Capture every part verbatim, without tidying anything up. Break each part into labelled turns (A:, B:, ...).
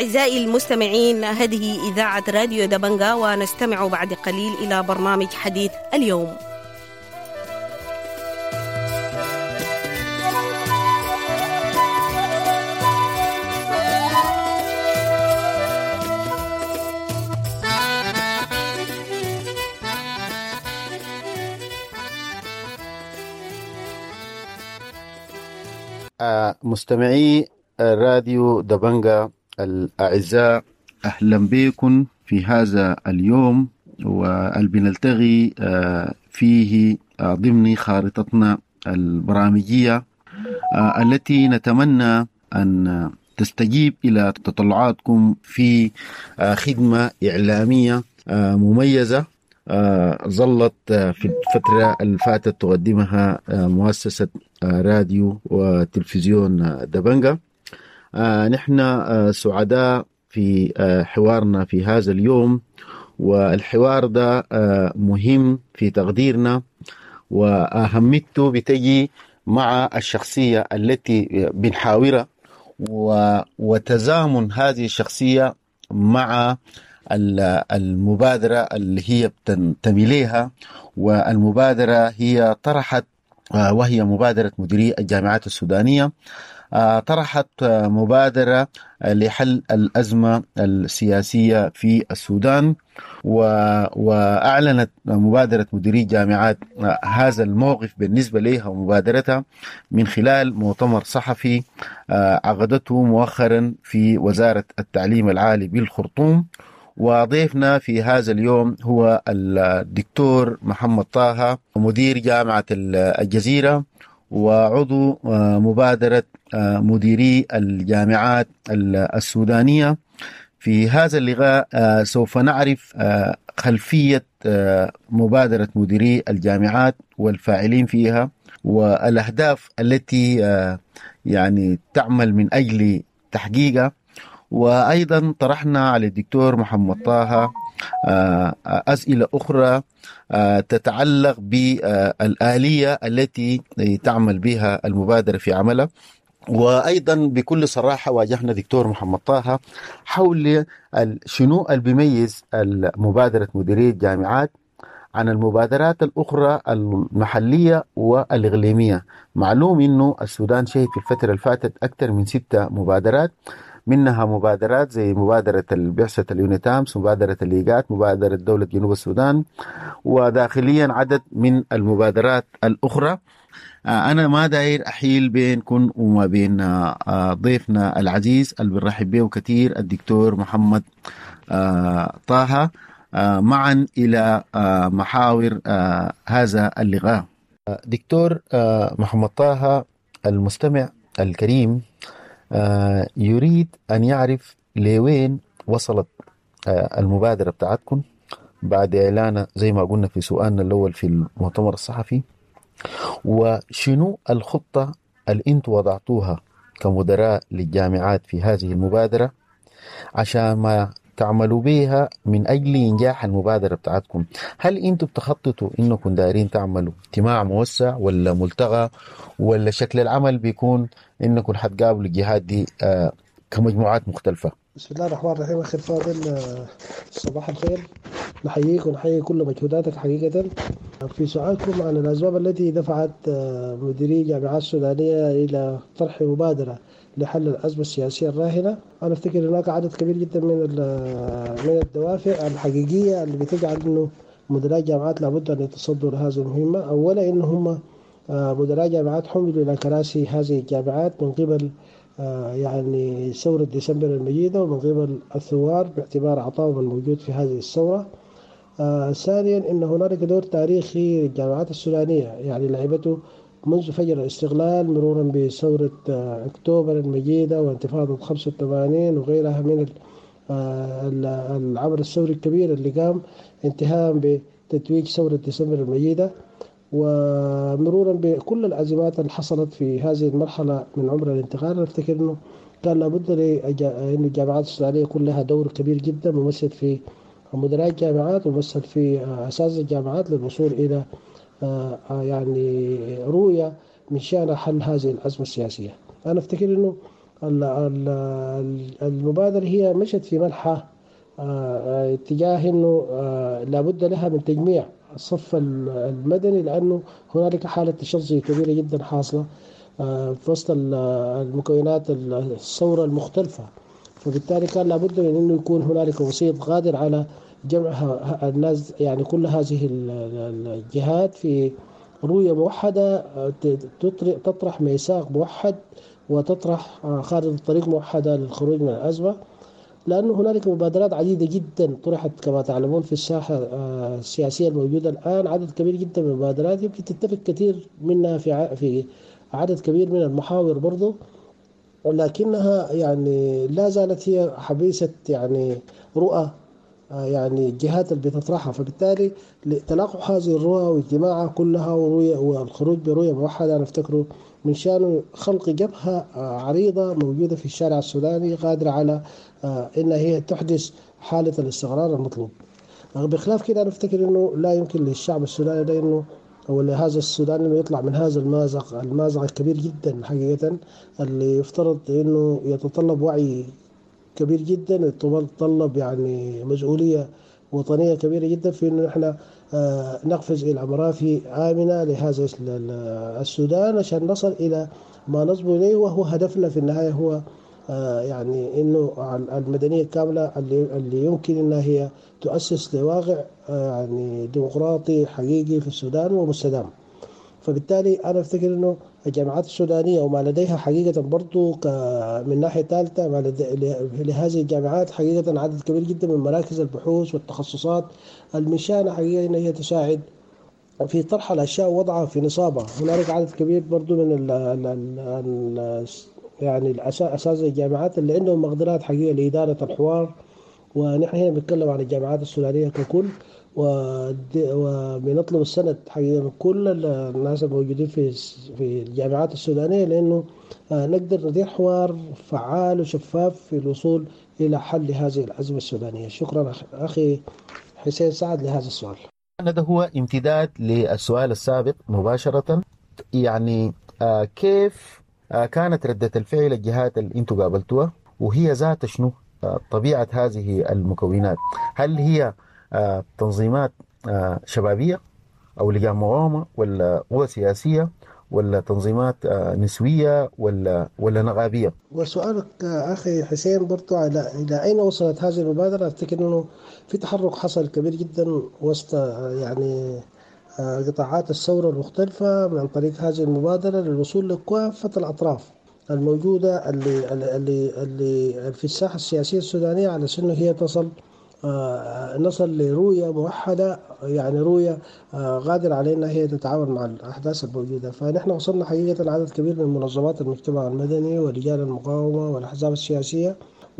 A: أعزائي المستمعين، هذه إذاعة راديو دبنجا، ونستمع بعد قليل إلى برنامج حديث اليوم.
B: مستمعي راديو دبنجا الأعزاء، أهلا بكم في هذا اليوم واللي بنلتغي فيه ضمن خارطتنا البرامجية التي نتمنى أن تستجيب إلى تطلعاتكم في خدمة إعلامية مميزة ظلت في الفترة الفاتت تقدمها مؤسسة راديو وتلفزيون دبنجا. نحن سعداء في حوارنا في هذا اليوم، والحوار ده مهم في تقديرنا، وأهميته بتجي مع الشخصية التي بنحاورها وتزامن هذه الشخصية مع المبادرة اللي هي بتنتمي لها. والمبادرة هي طرحت، وهي مبادرة مديري الجامعات السودانية، طرحت مبادرة لحل الأزمة السياسية في السودان، وأعلنت مبادرة مديري الجامعات هذا الموقف بالنسبة لها ومبادرتها من خلال مؤتمر صحفي عقدته مؤخرا في وزارة التعليم العالي بالخرطوم. وضيفنا في هذا اليوم هو الدكتور محمد طه، مدير جامعة الجزيرة وعضو مبادرة مديري الجامعات السودانية. في هذا اللقاء سوف نعرف خلفية مبادرة مديري الجامعات والفاعلين فيها والأهداف التي يعني تعمل من أجل تحقيقها. وأيضا طرحنا على الدكتور محمد طه أسئلة أخرى تتعلق بالآلية التي تعمل بها المبادرة في عملها. وأيضا بكل صراحة واجهنا دكتور محمد طه حول شنو اللي بيميز المبادرة مديرية الجامعات عن المبادرات الأخرى المحلية والإقليمية. معلوم إنه السودان شهد في الفترة اللي فاتت أكثر من ستة مبادرات، منها مبادرات زي مبادرة البعثة اليونيتامس، مبادرة الليغات، مبادرة دولة جنوب السودان، وداخليا عدد من المبادرات الأخرى. أنا ما داير أحيل بينكم وما بين ضيفنا العزيز اللي بنرحب به كثير الدكتور محمد طه معا إلى محاور هذا اللقاء. دكتور محمد طه، المستمع الكريم يريد أن يعرف لوين وصلت المبادرة بتاعتكم بعد إعلانها زي ما قلنا في سؤالنا الأول في المؤتمر الصحفي، وشنو الخطة اللي انتوا وضعتوها كمدراء للجامعات في هذه المبادرة عشان ما تعملوا بها من أجل إنجاح المبادرة بتاعتكم. هل انتوا بتخططوا إنكم دايرين تعملوا اجتماع موسع ولا ملتقى، ولا شكل العمل بيكون إنكم حتقابلوا الجهات دي آه كمجموعات مختلفة؟
C: بسم الله الرحمن الرحيم. أخي الفاضل، صباح الخير. نحييك ونحيي كل مجهوداتك حقيقة في سؤالكم عن الأسباب التي دفعت مديري جامعات السودانية إلى طرح مبادرة لحل الأزمة السياسية الراهنة. أنا أفتكر هناك عدد كبير جدا من من الدوافع الحقيقية اللي بتجعل إنه مدراء الجامعات لابد أن يتصدوا لهذه المهمة. أولا إن هم مدراء جامعات حملوا إلى كراسي هذه الجامعات من قبل يعني ثورة ديسمبر المجيدة ومن قبل الثوار باعتبار عطائهم الموجود في هذه الثورة. آه ثانيا إن هنالك دور تاريخي للجامعات السودانية يعني لعبته منذ فجر الاستقلال مرورا بثورة آه أكتوبر المجيدة وانتفاضة خمسة وثمانين وغيرها من آه العمل الثوري الكبير اللي قام انتهاء بتتويج ثورة ديسمبر المجيدة، ومرورا بكل الأزمات اللي حصلت في هذه المرحلة من عمر الانتقال. أفتكر أنه كان لابد أن الجامعات السودانية يكون لها دور كبير جدا ممثل في مدراء الجامعات وممثل في أساس الجامعات للوصول إلى يعني رؤية من شأن حل هذه الأزمة السياسية. أنا أفتكر أنه المبادرة هي مشت في منحى آه، اتجاه انه آه، لابد لها من تجميع الصف المدني، لانه هنالك حاله تشظي كبيره جدا حاصله آه، في وسط المكونات الثوره المختلفه. فبالتالي كان لابد من انه يكون هنالك وسيط قادر على جمع الناس، يعني كل هذه الجهات في رؤيه موحده، آه، تطرح ميثاق موحد وتطرح آه، خارطه طريق موحده للخروج من الازمه. لأنه هنالك مبادرات عديدة جدا طرحت كما تعلمون في الساحة آه، السياسية الموجودة الآن، عدد كبير جدا من المبادرات يمكن تتفق كثير منها في في عدد كبير من المحاور برضو، ولكنها يعني لا زالت هي حبيسة يعني رؤى آه، يعني الجهات اللي بتطرحها. فبالتالي تلاقح هذه الرؤى واجتماعها كلها ورؤية والخروج برؤية موحدة أنا أفتكره من شأنه خلق جبهة آه، عريضة موجودة في الشارع السوداني قادرة على آه، إن هي تحدث حالة الاستقرار المطلوب. بخلاف كده أنا أفتكر إنه لا يمكن للشعب السوداني ده إنه أو لهذا السوداني إنه يطلع من هذا المازق المازق الكبير جدا حقيقة، اللي يفترض إنه يتطلب وعي كبير جدا، يتطلب يعني مسؤولية وطنية كبيرة جدا في إنه إحنا آه، نقفز إلى مرافي آمنة لهذا السودان عشان نصل إلى ما نصبو إليه، وهو هدفنا في النهاية هو آه، يعني إنه المدنية الكاملة اللي, اللي يمكن إنها هي تؤسس لواقع آه، يعني ديمقراطي حقيقي في السودان ومستدام. فبالتالي أنا أفتكر إنه الجامعات السودانية وما لديها حقيقة برضو من ناحية ثالثة ما لهذه الجامعات حقيقة عدد كبير جدا من مراكز البحوث والتخصصات المشانة حقيقة إن هي تساعد في طرح الأشياء ووضعها في نصابها. هنالك عدد كبير برضو من ال ال ال ال يعني أساتذة الجامعات اللي عندهم مقدرات حقيقة لإدارة الحوار، ونحن هنا بنتكلم عن الجامعات السودانية ككل، وبنطلب السند حقيقة من كل الناس الموجودين في في الجامعات السودانية، لأنه نقدر ندير حوار فعال وشفاف في الوصول إلى حل هذه الأزمة السودانية. شكرا أخي حسين سعد لهذا السؤال.
B: هذا هو امتداد للسؤال السابق مباشرة. يعني آه كيف آه كانت ردة الفعل الجهات اللي انتوا قابلتوها، وهي ذات شنو آه طبيعة هذه المكونات؟ هل هي آه تنظيمات آه شبابية أو لجان مقاومة، ولا قوى سياسية، ولا تنظيمات آه نسوية، ولا ولا نغابية؟
C: وسؤالك أخي حسين برضو على إلى أين وصلت هذه المبادرة، أفتكر أنه في تحرك حصل كبير جدا وسط يعني قطاعات الثورة المختلفة من طريق هذه المبادرة للوصول لكافة الأطراف الموجودة اللي اللي اللي في الساحة السياسية السودانية على أنه هي تصل آه نصل لرؤية موحدة، يعني رؤية آه قادرة على أنها هي تتعاون مع الأحداث الموجودة. فنحن وصلنا حقيقة عدد كبير من منظمات المجتمع المدني ورجال المقاومة والأحزاب السياسية،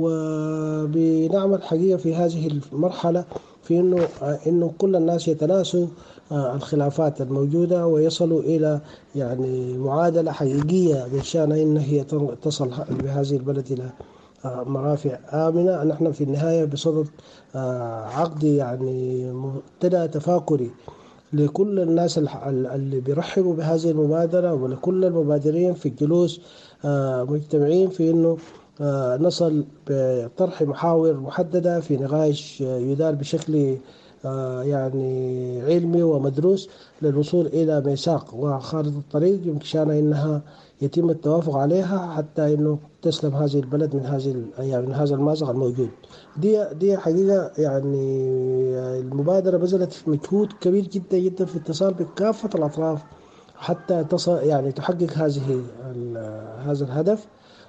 C: وبنعمل حقيقة في هذه المرحلة في إنه آه إنه كل الناس يتناسوا آه الخلافات الموجودة ويصلوا إلى يعني معادلة حقيقية بشأن إن هي تصل بهذه البلد إلى مرافع آمنة. نحن في النهاية بصدد عقد يعني منتدى تفاكري لكل الناس اللي بيرحبوا بهذه المبادرة، ولكل المبادرين في الجلوس مجتمعين في أنه نصل بطرح محاور محددة في نقاش يدار بشكل يعني علمي ومدروس للوصول إلى ميثاق وخارطة الطريق يمكن أنها يتم التوافق عليها حتى انه تسلم هذه البلد من هذه يعني من هذا المأزق الموجود. دي دي حقيقه يعني المبادره بذلت مجهود كبير جدا جدا في اتصال بكافه الاطراف حتى تصل يعني تحقق هذه هذا الهدف.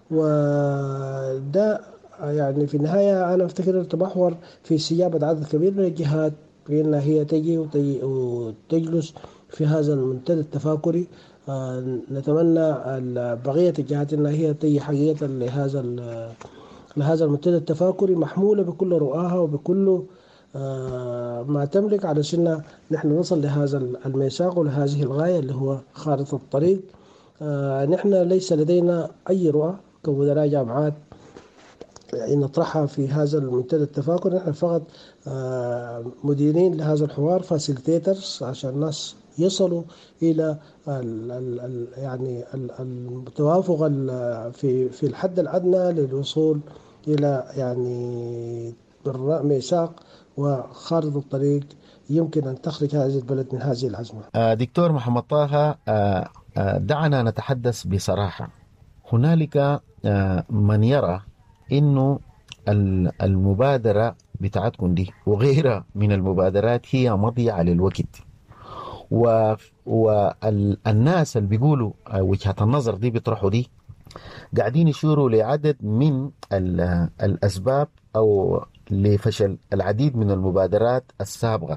C: وده يعني في النهايه انا افتكر تمحور في استجابه عدد كبير من الجهات بأنها هي تجي وتجلس في هذا المنتدى التفاكري. آه نتمنى بقية الجهات أنها هي تجي حقيقة لهذا لهذا المنتدى التفاكري محمولة بكل رؤاها وبكل آه ما تملك على أن نحن نصل لهذا الميثاق ولهذه الغاية اللي هو خارطة الطريق. آه نحن ليس لدينا أي رؤى كمدراء جامعات يعني نطرحها في هذا المنتدى التفاكري. نحن فقط آه مديرين لهذا الحوار، فاسيلتيترز، عشان الناس يصلوا إلى ال ال ال يعني ال- التوافق ال- في في الحد الأدنى للوصول إلى يعني بالر- ميثاق وخارطة الطريق يمكن أن تخرج هذه البلد من هذه الأزمة.
B: آه، دكتور محمد طه، آه، آه، دعنا نتحدث بصراحة. هنالك آه، من يرى إنه ال- المبادرة بتاعتكم دي وغيرها من المبادرات هي مضيعة للوقت، والناس اللي بيقولوا آه، وجهة النظر دي بيطرحوا دي قاعدين يشيروا لعدد من ال- الأسباب أو لفشل العديد من المبادرات السابقة،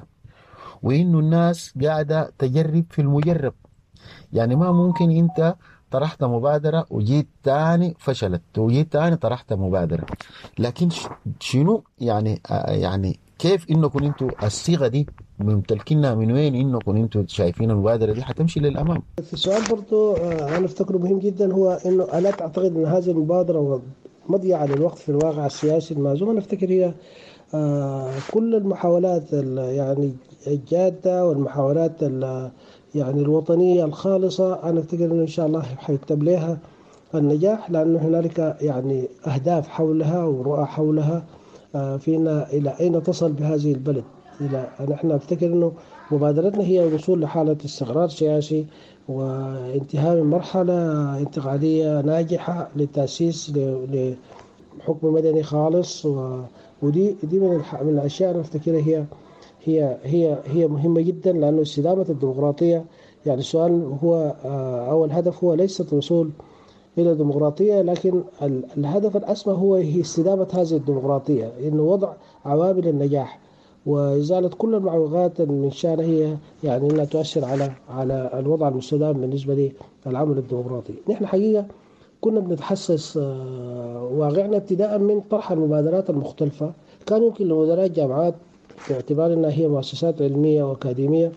B: وإنه الناس قاعدة تجرب في المجرب. يعني ما ممكن أنت طرحت مبادرة وجيت تاني فشلت وجيت تاني طرحت مبادرة، لكن ش- شنو يعني آه يعني كيف إنكم أنتوا الصيغة دي ممتلكينها من وين؟ إنكم أنتوا شايفين المبادرة دي حتمشي للأمام؟
C: في السؤال برضو آه، أنا أفتكره مهم جدا، هو إنه ألا تعتقد أن هذه المبادرة مضيعة للوقت في الواقع السياسي المازوم؟ أنا أفتكر هي آه، كل المحاولات ال- يعني الجادة والمحاولات ال- يعني الوطنية الخالصة، أنا أفتكر أنه إن شاء الله حيكتب لها النجاح، لأنه هنالك يعني أهداف حولها ورؤى حولها آه، فينا إلى أين تصل بهذه البلد. إلى نحن أفتكر أنه مبادرتنا هي الوصول لحالة استقرار سياسي وانتهاء من مرحلة انتقالية ناجحة للتأسيس ل- لحكم مدني خالص. و- ودي دي من الح- من الأشياء أنا أفتكرها هي هي هي هي مهمة جدا، لأنه استدامة الديمقراطية يعني السؤال هو آه، أو الهدف هو ليس الوصول إلى ديمقراطية، لكن ال- الهدف الأسمى هو هي استدامة هذه الديمقراطية، إنه وضع عوامل النجاح وإزالة كل المعوقات من شأنها هي يعني أنها تؤثر على على الوضع المستدام بالنسبة للعمل الديمقراطي. نحن حقيقة كنا بنتحسس آه، واقعنا ابتداء من طرح المبادرات المختلفة. كان يمكن لمدراء الجامعات باعتبار أنها هي مؤسسات علمية وأكاديمية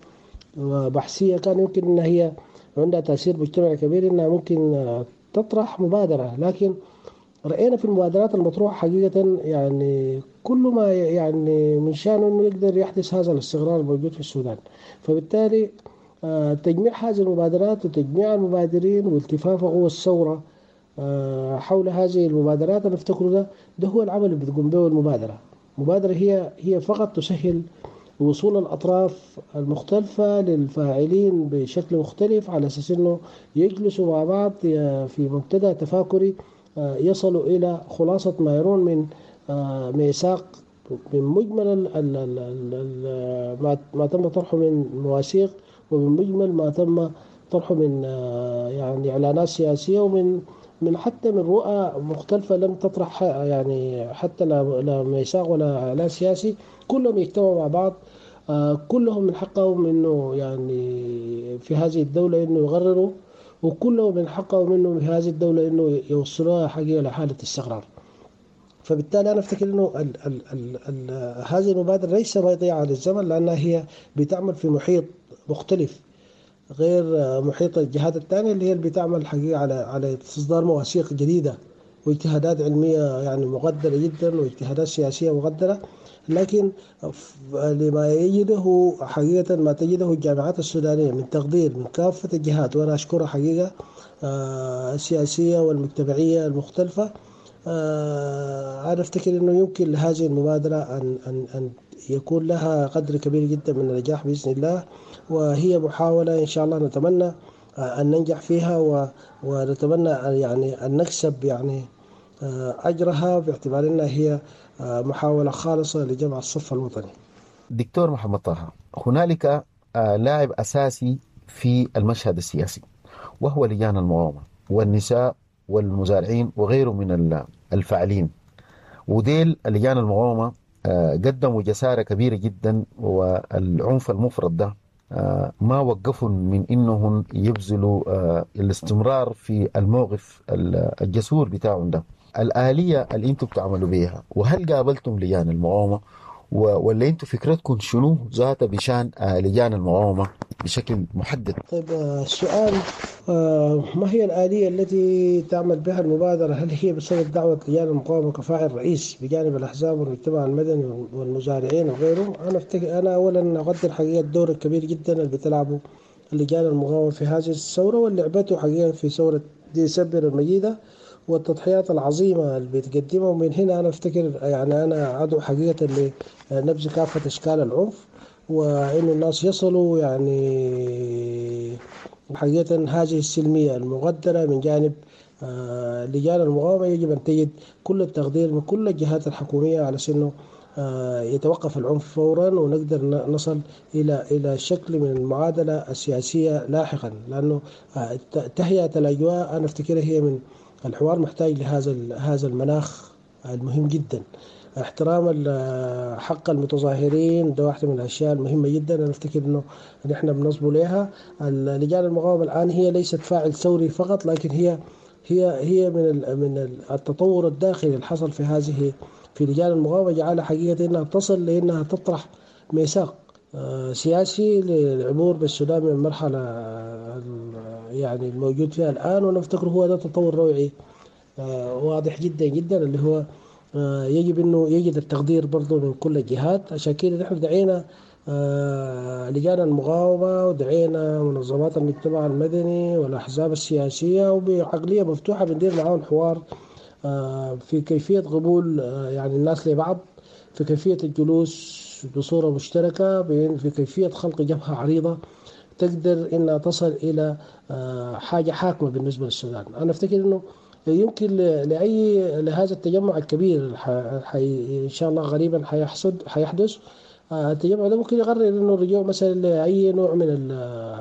C: وبحثية كان يمكن أنها هي عندها تأثير مجتمعي كبير أنها ممكن آه، تطرح مبادرة، لكن رأينا في المبادرات المطروحة حقيقة يعني كل ما يعني من شأنه أنه يقدر يحدث هذا الاستقرار الموجود في السودان. فبالتالي آه، تجميع هذه المبادرات وتجميع المبادرين والتفاف قوى الثورة آه، حول هذه المبادرات، أنا أفتكر ده ده هو العمل اللي بتقوم به المبادرة. المبادرة هي هي فقط تسهل وصول الأطراف المختلفة للفاعلين بشكل مختلف على أساس أنه يجلسوا مع بعض ي- في منتدى تفاكري آه، يصلوا إلى خلاصة ما يرون من آه، ميثاق من مجمل ال- ال- ال- ال- ال- ما ما تم طرحه من مواثيق، ومن مجمل ما تم طرحه من آه، يعني إعلانات سياسية، ومن من حتى من رؤى مختلفة لم تطرح يعني حتى لا لا ميثاق ولا إعلان سياسي. كلهم يجتمعوا مع بعض آه، كلهم من حقهم انه يعني في هذه الدولة انه يغرروا، وكلهم من حقهم انه في هذه الدولة انه يوصلوها حقيقة لحالة استقرار. فبالتالي انا افتكر انه ال ال ال ال هذه المبادرة ليس مضيعة للزمن، لانها هي بتعمل في محيط مختلف غير محيط الجهات الثانية اللي هي اللي بتعمل حقيقة على على إصدار مواثيق جديدة واجتهادات علمية يعني مقدرة جدا واجتهادات سياسية مقدرة. لكن لما يجده حقيقة ما تجده الجامعات السودانية من تقدير من كافة الجهات، وأنا أشكرها حقيقة آه، السياسية والمجتمعية المختلفة، آه، أنا أفتكر أنه يمكن لهذه المبادرة أن أن أن يكون لها قدر كبير جدا من النجاح بإذن الله. وهي محاولة إن شاء الله نتمنى آه، أن ننجح فيها و- ونتمنى أن يعني أن نكسب يعني آه، أجرها باعتبار أنها هي آه، محاولة خالصة لجمع الصف الوطني.
B: دكتور محمد طه، هنالك آه، لاعب أساسي في المشهد السياسي وهو لجان المقاومة والنساء والمزارعين وغيره من ال- الفاعلين. وديل لجان المقاومة آه، قدموا جسارة كبيرة جدا، والعنف المفرط ده آه، ما وقفهم من انهم يبذلوا آه، الاستمرار في الموقف ال- الجسور بتاعهم ده. الآلية اللي انتم بتعملوا بيها، وهل قابلتم لجان المقاومة و- ولا انتم فكرتكم شنو ذاتها بشان آه، لجان المقاومة بشكل محدد؟
C: طيب آه، السؤال آه، ما هي الآلية التي تعمل بها المبادرة؟ هل هي بسبب دعوة لجان المقاومة كفاعل رئيس بجانب الأحزاب والمجتمع المدني والمزارعين وغيره؟ أنا أفتكر أنا أولا أقدر حقيقة الدور الكبير جدا اللي بتلعبه اللجان المقاومة في هذه الثورة، واللي لعبته حقيقة في ثورة ديسمبر المجيدة والتضحيات العظيمة اللي بتقدمها. ومن هنا أنا أفتكر يعني أنا أدعو حقيقة لنبذ كافة أشكال العنف، وإنه الناس يصلوا يعني حقيقة هذه السلمية المقدرة من جانب آه، لجان المقاومة. يجب أن تجد كل التقدير من كل الجهات الحكومية على أنه آه، يتوقف العنف فورا، ونقدر ن- نصل إلى إلى شكل من المعادلة السياسية لاحقا. لأنه آه، ت- تهيئة الأجواء أنا أفتكرها هي من الحوار محتاج لهذا ال- هذا المناخ المهم جدا. احترام ال- حق المتظاهرين ده واحدة من الأشياء المهمة جدا. أنا أفتكر إنه نحن بنصبوا لها. اللجان المقاومة الآن هي ليست فاعل ثوري فقط، لكن هي هي هي من ال- من ال- التطور الداخلي اللي حصل في هذه في لجان المقاومة، جعلها حقيقة إنها تصل لأنها تطرح ميثاق آه، سياسي للعبور بالسودان من المرحلة آه، يعني الموجود فيها الآن. ونفتكر هو ده تطور روعي آه، واضح جدا جدا، اللي هو آه، يجب انه يجد التقدير برضه من كل الجهات. عشان كده نحن دعينا آه، لجان المقاومة، ودعينا منظمات المجتمع المدني والأحزاب السياسية، وبعقلية مفتوحة بندير معاهم حوار آه، في كيفية قبول آه، يعني الناس لبعض، في كيفية الجلوس بصورة مشتركة، في كيفية خلق جبهة عريضة تقدر انها تصل الى آه، حاجه حاكمه بالنسبه للسودان. انا افتكر انه يمكن ل- لاي لهذا التجمع الكبير ح- حي ان شاء الله قريبا حيحصد حيحدث. آه، التجمع ده ممكن يقرر انه الرجوع مثلا لاي نوع من ال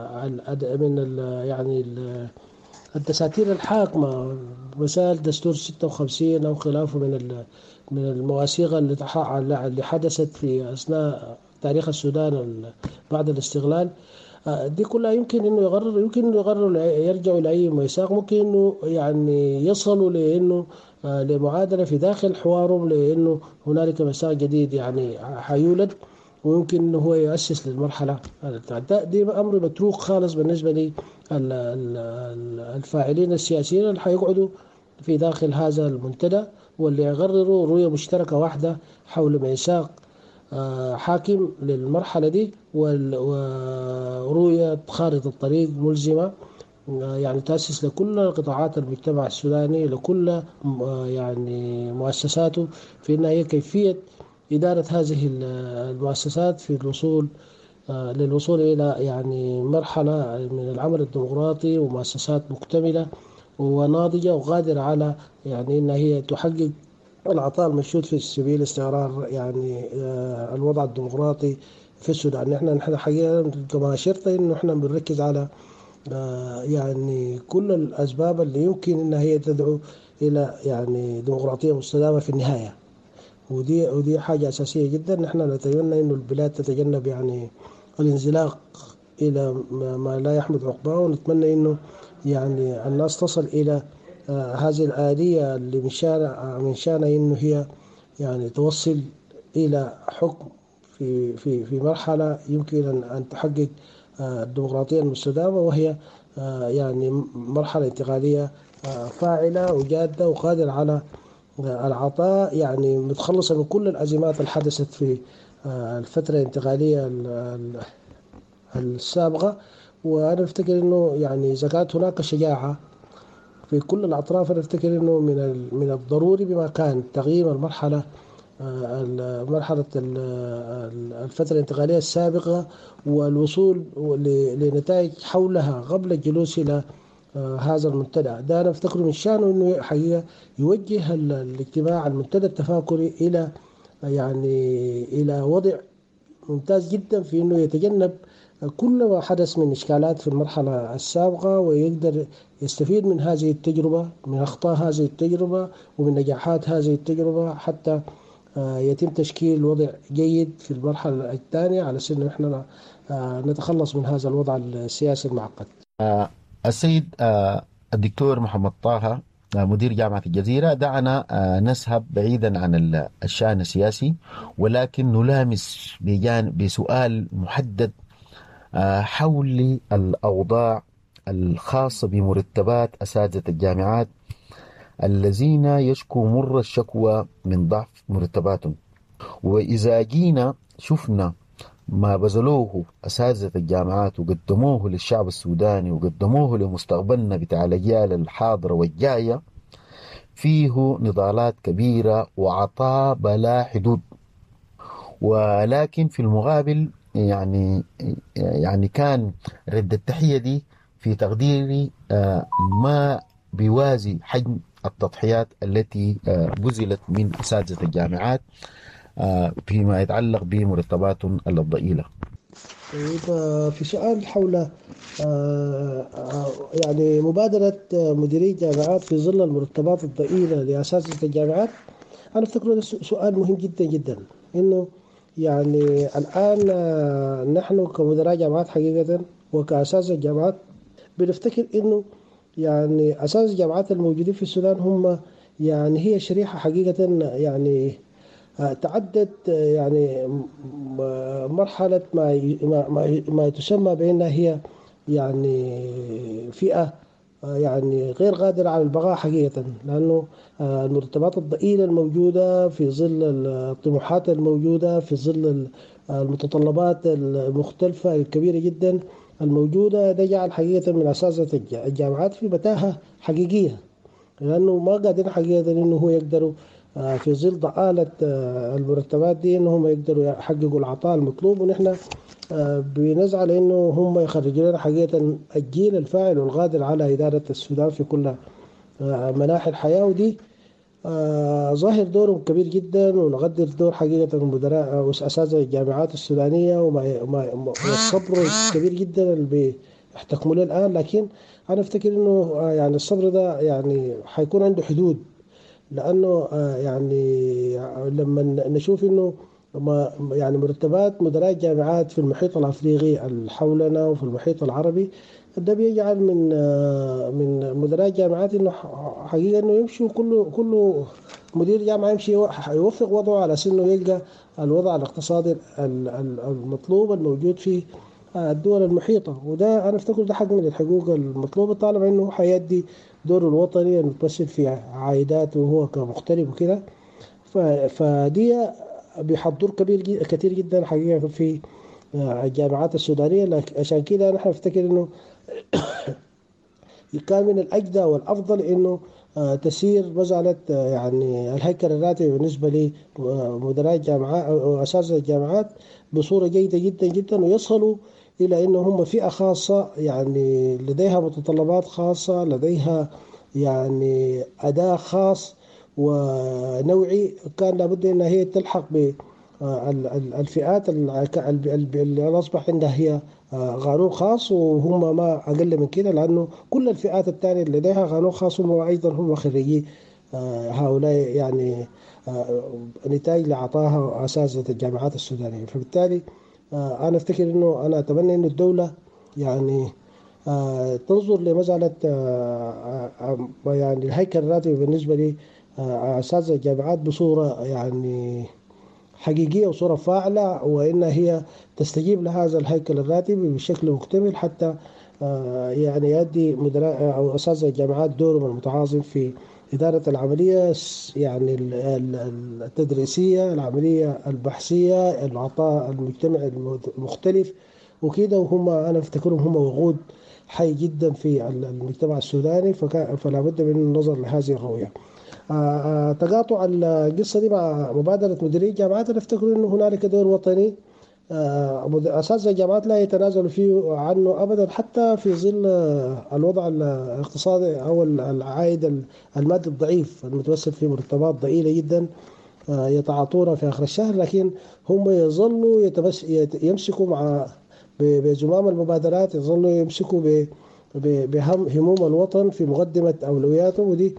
C: ال- من ال يعني ال- الدساتير الحاكمه، مثال دستور ستة وخمسين او خلافه من ال- من المواثيق اللي تح- اللي حدثت في اثناء تاريخ السودان ال- بعد الاستقلال. آه، دي كلها يمكن انه يقرر يمكن انه يقرروا لأي- يرجعوا لاي ميثاق، ممكن انه يعني يصلوا لانه آه، لمعادله في داخل حوارهم، لانه هنالك ميثاق جديد يعني حيولد، ويمكن انه هو يؤسس للمرحله. ده دي امر متروك خالص بالنسبه لي ال- ال- ال- الفاعلين السياسيين اللي حيقعدوا في داخل هذا المنتدى، واللي يقرروا رؤيه مشتركه واحده حول ميثاق آه، حاكم للمرحلة دي، وال- ورؤية خارطة طريق ملزمة آه، يعني تأسس لكل قطاعات المجتمع السوداني، لكل آه، يعني مؤسساته، في أنها هي كيفية إدارة هذه ال- المؤسسات في الوصول آه، للوصول إلى يعني مرحلة من العمل الديمقراطي، ومؤسسات مكتملة وناضجة وقادرة على يعني أنها هي تحقق العطاء المشهود في سبيل استقرار يعني آه، الوضع الديمقراطي في السودان. نحن نحن حقيقة كما أشرت إنه نحن بنركز على آه، يعني كل الأسباب اللي يمكن إنها هي تدعو إلى يعني ديمقراطية مستدامة في النهاية. ودي ودي حاجة أساسية جدا. نحن نتمنى إنه البلاد تتجنب يعني الانزلاق إلى ما ما لا يحمد عقباه، ونتمنى إنه يعني الناس تصل إلى آه، هذه الآلية اللي من شأنها من شأنها إنه هي يعني توصل إلى حكم في في في مرحلة يمكن أن أن تحقق آه، الديمقراطية المستدامة، وهي آه، يعني مرحلة انتقالية آه، فاعلة وجادة وقادرة على آه، العطاء، يعني متخلصة من كل الأزمات اللي حدثت في آه، الفترة الانتقالية ال- ال- السابقة. وأنا أفتكر إنه يعني إذا كانت هناك شجاعة في كل الأطراف، أنا أفتكر إنه من ال- من الضروري بمكان تغيير المرحلة آه، ال- مرحلة ال- ال- الفترة الانتقالية السابقة، والوصول ل- لنتائج حولها قبل الجلوس إلى آه، هذا المنتدى. ده أنا أفتكر من شأنه إنه حقيقة يوجه ال- الاجتماع المنتدى التفاكري إلى يعني إلى وضع ممتاز جدا في انه يتجنب كل ما حدث من اشكالات في المرحله السابقه، ويقدر يستفيد من هذه التجربه، من اخطاء هذه التجربه ومن نجاحات هذه التجربه، حتى آه، يتم تشكيل وضع جيد في المرحله الثانيه على سن احنا آه، نتخلص من هذا الوضع السياسي المعقد.
B: آه، السيد آه، الدكتور محمد طه آه، مدير جامعة الجزيرة، دعنا آه، نذهب بعيدا عن ال- الشأن السياسي، ولكن نلامس بجان بسؤال محدد آه، حول الأوضاع الخاصة بمرتبات أساتذة الجامعات الذين يشكوا مر الشكوى من ضعف مرتباتهم. وإذا جينا شفنا ما بذلوه أساتذة الجامعات وقدموه للشعب السوداني وقدموه لمستقبلنا بتاع الأجيال الحاضرة والجاية فيه نضالات كبيرة وعطاء بلا حدود. ولكن في المقابل يعني يعني كان رد التحية دي في تقديري آه، ما بيوازي حجم التضحيات التي آه، بذلت من أساتذة الجامعات آه، فيما يتعلق بمرتباتهم الضئيلة.
C: طيب، آه، في سؤال حول آه، آه، يعني مبادرة آه، مديري الجامعات في ظل المرتبات الضئيلة لأساتذة الجامعات. أنا أفتكر هذا سؤال مهم جدا جدا، إنه يعني الآن آه، نحن كمدراء جامعات حقيقة وكأساتذة الجامعات بنفتكر إنه يعني أساتذة الجامعات الموجودين في السودان هم يعني هي شريحة حقيقة، يعني آه، تعدت آه، يعني م- م- مرحلة ما ي- ما ما ما تسمى بأنها هي يعني فئة آه، يعني غير قادرة على البقاء حقيقة، لأنه آه، المرتبات الضئيلة الموجودة في ظل الطموحات الموجودة في ظل ال- المتطلبات المختلفة الكبيرة جدا الموجودة، ده جعل حقيقة من أساتذة الج- الجامعات في متاهة حقيقية، لأنه ما قادرين حقيقة إنه هو يقدروا آه، في ظل ضآلة آه، المرتبات دي إنهم يقدروا يحققوا العطاء المطلوب. ونحن آه، بنزعل إنه هم يخرجوا لنا حقيقة الجيل الفاعل والقادر على إدارة السودان في كل آه، مناحي الحياة. ودي آه، ظاهر دورهم كبير جدا، ونقدر دور حقيقة المدراء وأساتذة الجامعات السودانية وما وما- والصبر الكبير جدا اللي بيحتكموا له الآن. لكن أنا أفتكر إنه آه، يعني الصبر ده يعني حيكون عنده حدود، لأنه آه، يعني لما نشوف إنه ما يعني مرتبات مدراء الجامعات في المحيط الأفريقي اللي حولنا وفي المحيط العربي، ده بيجعل من آه، من مدراء الجامعات إنه ح- حقيقة إنه يمشوا كله كله مدير جامعة يمشي يوفق وضعه على أساس إنه يلقى الوضع الاقتصادي ال- ال- المطلوب الموجود في آه، الدول المحيطة. وده أنا أفتكر ده حق من الحقوق المطلوبة، طالما إنه حيدي دوره الوطني المتمثل في عائداته وهو كمغترب وكده. ف- فدي بيحضر كبير جي- كتير جدا حقيقة في آه، الجامعات السودانية. لك- عشان كده نحن نفتكر إنه كان من الأجدى والأفضل إنه آه، تسير مسألة آه، يعني الهيكل الراتبي بالنسبة لمدراء الجامعات أو أساتذة الجامعات بصورة جيدة جدا جدا، ويصلوا إلى إنه هم فئة خاصة يعني لديها متطلبات خاصة، لديها يعني أداء خاص ونوعي، كان لابد أنها هي تلحق ب آه، ال- ال- الفئات اللي أصبح عندها هي آه، قانون خاص، وهم ما أقل من كده، لأنه كل الفئات الثانية اللي لديها قانون خاص هم أيضا هم خريجي آه، هؤلاء يعني آه، نتاج لعطاها أساتذة الجامعات السودانية. فبالتالي آه، أنا أفتكر إنه أنا أتمنى إنه الدولة يعني آه، تنظر لمسألة آه، آه، آه، يعني الهيكل الراتبي بالنسبة لي آه، أساتذة الجامعات بصورة يعني حقيقية وصورة فاعلة، وإن هي تستجيب لهذا الهيكل الراتبي بشكل مكتمل، حتى آه، يعني يؤدي مدراء أو أساتذة الجامعات دورهم المتعاظم في إدارة العملية يعني ال- ال- التدريسية، العملية البحثية، العطاء المجتمعي المختلف وكده. وهم أنا أفتكرهم هم وقود حي جدا في المجتمع السوداني، فكا- فلا بد من النظر لهذه الرؤية. آه، آه، تقاطع القصة دي مع مبادرة مديري الجامعات، أنا أفتكر أنه هنالك دور وطني آه، مد- أساتذة الجامعات لا يتنازلوا فيه عنه أبدا، حتى في ظل آه، الوضع الاقتصادي أو العائد المادي الضعيف المتوسط في مرتبات ضئيلة جدا آه، يتعاطون في آخر الشهر. لكن هم يظلوا يتمس يت- يمسكوا مع ب- بزمام المبادرات، يظلوا يمسكوا ب- ب- بهم هموم الوطن في مقدمة أولوياتهم. ودي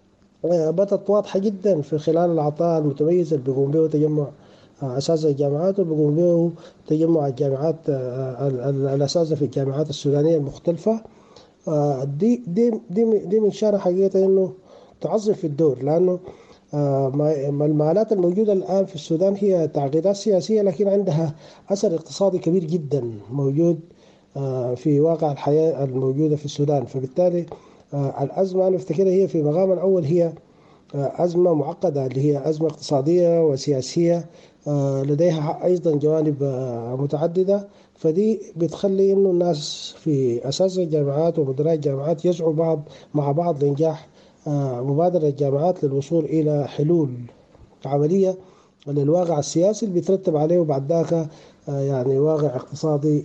C: باتت واضحة جدا في خلال العطاء المتميز اللي بيقوم به تجمع آه، أساتذة الجامعات، وبيقوم به تجمع الجامعات آه، ال- ال- الأساتذة في الجامعات السودانية المختلفة. آه، دي دي دي دي من شأنها حقيقة إنه تعظم في الدور، لأنه آه، ما ما المآلات الموجودة الآن في السودان هي تعقيدات سياسية، لكن عندها أثر اقتصادي كبير جدا موجود آه، في واقع الحياة الموجودة في السودان. فبالتالي آه، الأزمة أنا أفتكرها هي في مقام الأول هي أزمة معقدة، اللي هي أزمة اقتصادية وسياسية لديها أيضا جوانب متعددة. فدي بتخلي إنه الناس في أساس الجامعات ومدراء الجامعات يسعوا بعض مع بعض لإنجاح مبادرة الجامعات للوصول إلى حلول عملية للواقع السياسي اللي بيترتب عليه بعد ذاك يعني واقع اقتصادي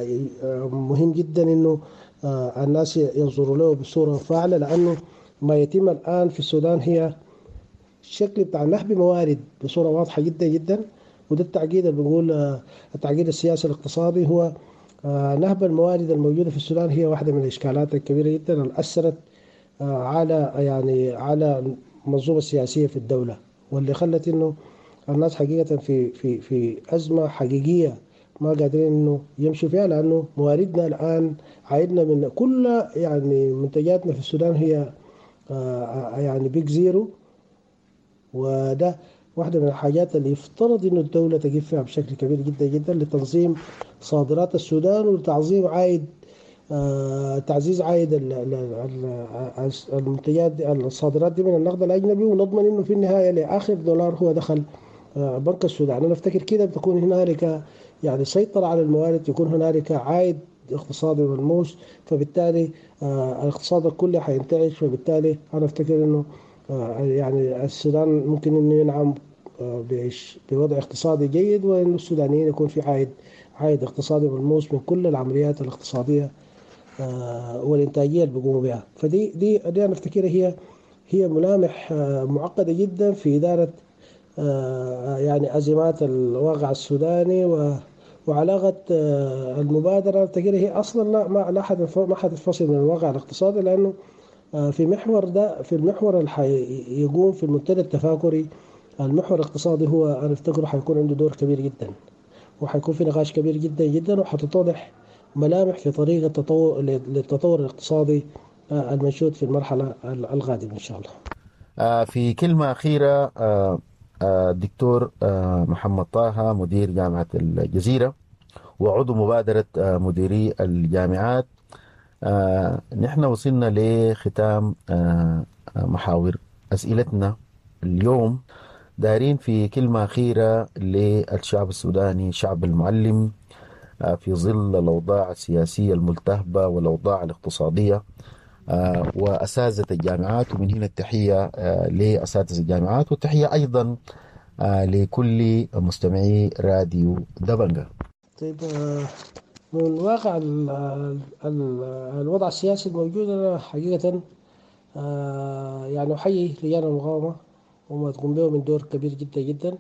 C: مهم جدا إنه الناس ينظروا له بصورة فاعلة، لأنه ما يتم الآن في السودان هي الشكل بتاع نهب موارد بصورة واضحة جدا جدا. وده التعقيد اللي بنقول التعقيد السياسي الاقتصادي هو نهب الموارد الموجودة في السودان. هي واحدة من الإشكالات الكبيرة جدا اللي أثرت على يعني على المنظومة السياسية في الدولة، واللي خلت إنه الناس حقيقة في في في أزمة حقيقية ما قادرين إنه يمشوا فيها، لأنه مواردنا الآن عايدنا من كل يعني منتجاتنا في السودان هي يعني بيج زيرو. وده واحدة من الحاجات اللي يفترض إنه الدولة تقف فيها بشكل كبير جدا جدا لتنظيم صادرات السودان وتعظيم عائد آه تعزيز عائد ال- ال- ال- المنتجات دي- الصادرات دي من النقد الأجنبي، ونضمن إنه في النهاية لآخر دولار هو دخل آه بنك السودان. أنا أفتكر كده بتكون هنالك يعني سيطرة على الموارد، يكون هنالك عائد اقتصادي ملموس، فبالتالي آه الاقتصاد الكلي حينتعش. فبالتالي أنا أفتكر إنه آه يعني السودان ممكن إنه ينعم آه بعيش- بوضع اقتصادي جيد، وإنه السودانيين يكون في عائد عائد اقتصادي ملموس من كل العمليات الاقتصادية آه، والإنتاجية اللي بيقوموا بها. فدي دي دي أنا أفتكرها هي هي ملامح آه، معقدة جدا في إدارة آه، يعني أزمات الواقع السوداني و وعلاقة آه، المبادرة أفتكرها هي أصلا لا ما لا حد ما حد ينفصل من الواقع الاقتصادي، لأنه آه، في محور ده في المحور اللي حيقوم في المنتدى التفاكري. المحور الاقتصادي هو أنا أفتكره حيكون عنده دور كبير جدا، وحيكون في نقاش كبير جدا جدا، وحتتضح ملامح في طريق التطور للتطور الاقتصادي آه، المنشود في المرحلة القادمة إن شاء الله.
B: آه، في كلمة أخيرة، آه، آه، الدكتور آه، محمد طه مدير جامعة الجزيرة وعضو مبادرة آه، مديري الجامعات، آه، نحن وصلنا لختام آه، آه، محاور أسئلتنا اليوم. دارين في كلمة أخيرة للشعب السوداني، شعب المعلم، آه، في ظل الأوضاع السياسية الملتهبة والأوضاع الاقتصادية، آه، وأساتذة الجامعات. ومن هنا التحية آه، لأساتذة الجامعات، والتحية أيضا آه، لكل مستمعي راديو دبنجة.
C: طيب آه، من واقع ال- ال- الوضع السياسي الموجود، أنا حقيقة آه، يعني أحيي لجان المقاومة وما تقوم به من دور كبير جدا جدا،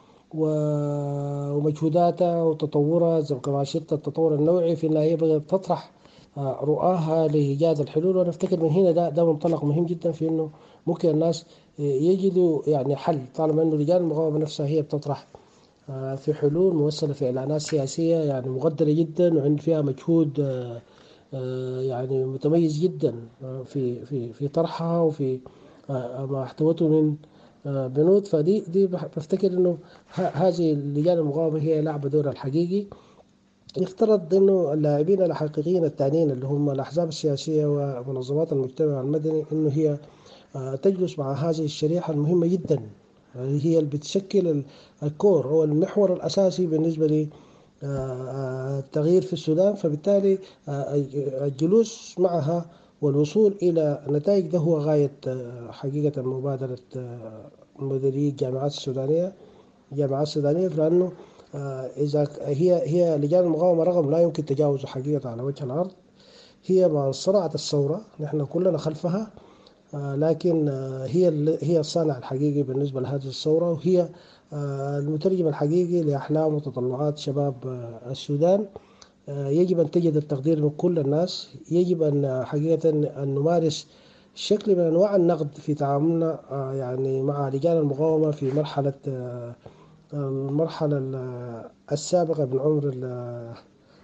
C: و- ومجهوداتها وتطورها زي كما شئت التطور النوعي في انها هي بدأت تطرح آه، رؤاها لإيجاد الحلول. وأنا أفتكر من هنا ده ده منطلق مهم جدا في إنه ممكن الناس آه، يجدوا يعني حل، طالما إنه لجان المقاومة نفسها هي بتطرح آه، في حلول موصلة في إعلانات سياسية يعني مقدرة جدا وعند فيها مجهود آه، آه، يعني متميز جدا آه، في في في طرحها وفي آه، ما احتوته من آه، بنود. فدي دي بح- بفتكر انه ه- هذه اللجان المقاومة هي لعبة دورها الحقيقي. يفترض انه اللاعبين الحقيقيين التانيين اللي هم الاحزاب السياسية ومنظمات المجتمع المدني انه هي آه، تجلس مع هذه الشريحة المهمة جدا، يعني هي اللي بتشكل ال- الكور أو المحور الأساسي بالنسبة لي آه، آه، التغيير في السودان. فبالتالي آه، الجلوس معها والوصول إلى نتائج ده هو غاية آه، حقيقة مبادرة آه، مديرية الجامعات السودانية الجامعات السودانية. لأنه آه، إذا ك- هي هي لجان المقاومة رقم لا يمكن تجاوزه حقيقة على وجه الأرض. هي ما صنعت الثورة، نحن كلنا خلفها، آه، لكن آه، هي ال- هي الصانع الحقيقي بالنسبة لهذه الثورة، وهي آه، المترجم الحقيقي لأحلام وتطلعات شباب آه، السودان. آه، يجب أن تجد التقدير من كل الناس. يجب أن آه، حقيقة أن نمارس شكل من أنواع النقد في تعاملنا آه، يعني مع رجال المقاومة في مرحلة آه، المرحلة ال- السابقة من عمر ال-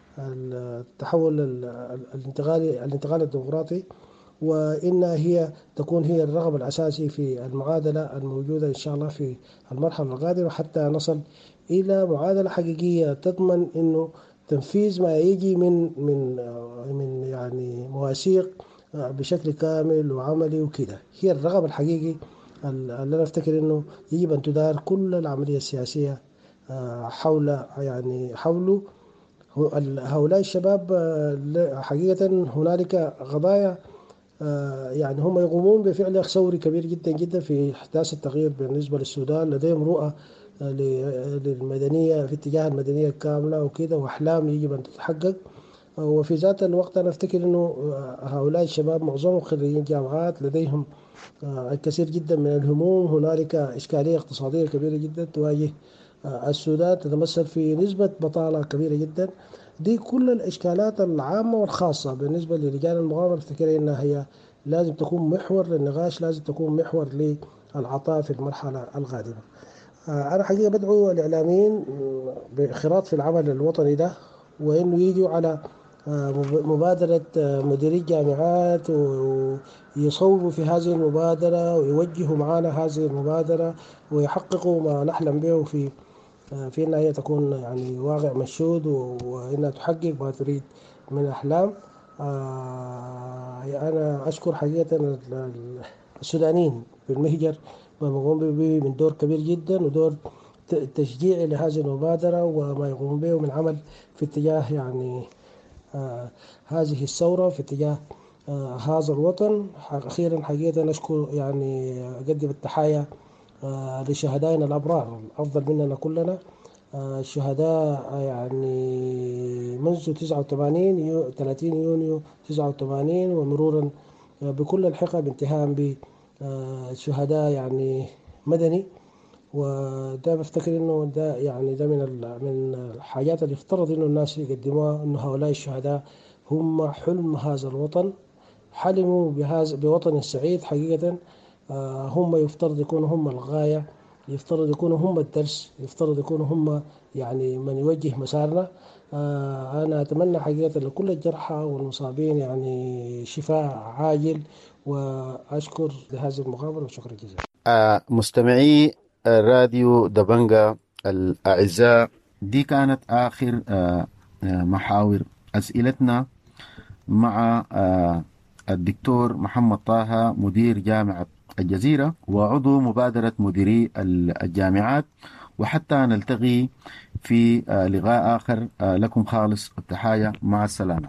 C: التحول ال- الانتقالي الانتقال الديمقراطي، وإنها هي تكون هي الرغم الأساسي في المعادلة الموجودة إن شاء الله في المرحلة القادمة، حتى نصل إلى معادلة حقيقية تضمن إنه تنفيذ ما يجي من من من يعني مواثيق بشكل كامل وعملي وكده. هي الرغم الحقيقي اللي أنا أفتكر إنه يجب أن تدار كل العملية السياسية حول يعني حول هؤلاء الشباب. حقيقة هنالك قضايا يعني هم يقومون بفعل ثوري كبير جدا جدا في إحداث التغيير بالنسبة للسودان. لديهم رؤى للمدنية في اتجاه المدنية الكاملة وكده، وأحلام يجب أن تتحقق. وفي ذات الوقت أنا أفتكر أنه هؤلاء الشباب معظمهم خريجين جامعات، لديهم الكثير جدا من الهموم. هنالك إشكالية اقتصادية كبيرة جدا تواجه السودان، تتمثل في نسبة بطالة كبيرة جدا. دي كل الإشكالات العامة والخاصة بالنسبة لرجال المقاومة. أفتكر أنها هي لازم تكون محور للنقاش، لازم تكون محور للعطاء في المرحلة القادمة. أنا حقيقة بدعو الإعلاميين بانخراط في العمل الوطني ده، وإنه يجوا على مبادرة مديري جامعات ويصوبوا في هذه المبادرة ويوجهوا معنا هذه المبادرة ويحققوا ما نحلم به في في أنها هي تكون يعني واقع مشهود، وإنها تحقق ما تريد من أحلام. أنا أشكر حقيقة السودانيين في المهجر ما يقوم به من دور كبير جدا، ودور تشجيعي لهذه المبادرة وما يقوم به من عمل في اتجاه يعني آه هذه الثورة، في اتجاه آه هذا الوطن. أخيرا حقيقة نشكر يعني أقدم التحايا آه لشهدائنا الأبرار أفضل مننا كلنا، آه الشهداء يعني منذ تسعة وثمانين ثلاثين يونيو تسعة وثمانين ومرورا بكل الحقب، انتهاء بشهداء يعني مدني. وده بفتكر انه ده يعني ده من من الحاجات اللي يفترض انه الناس يقدموها، انه هؤلاء الشهداء هم حلم هذا الوطن، حلموا بهذا بوطن سعيد حقيقة. هم يفترض يكونوا هم الغاية، يفترض يكونوا هم الدرس، يفترض يكونوا هم يعني من يوجه مسارنا. أنا أتمنى حقيقة لكل الجرحى والمصابين يعني شفاء عاجل، وأشكر لهذه المقابلة وشكرا جزيلا.
B: آه مستمعي راديو دبنجة الأعزاء، دي كانت آخر آه محاور أسئلتنا مع آه الدكتور محمد طه، مدير جامعة الجزيرة وعضو مبادرة مديري الجامعات. وحتى نلتقي في آه لقاء آخر، آه لكم خالص التحايا، مع السلامة.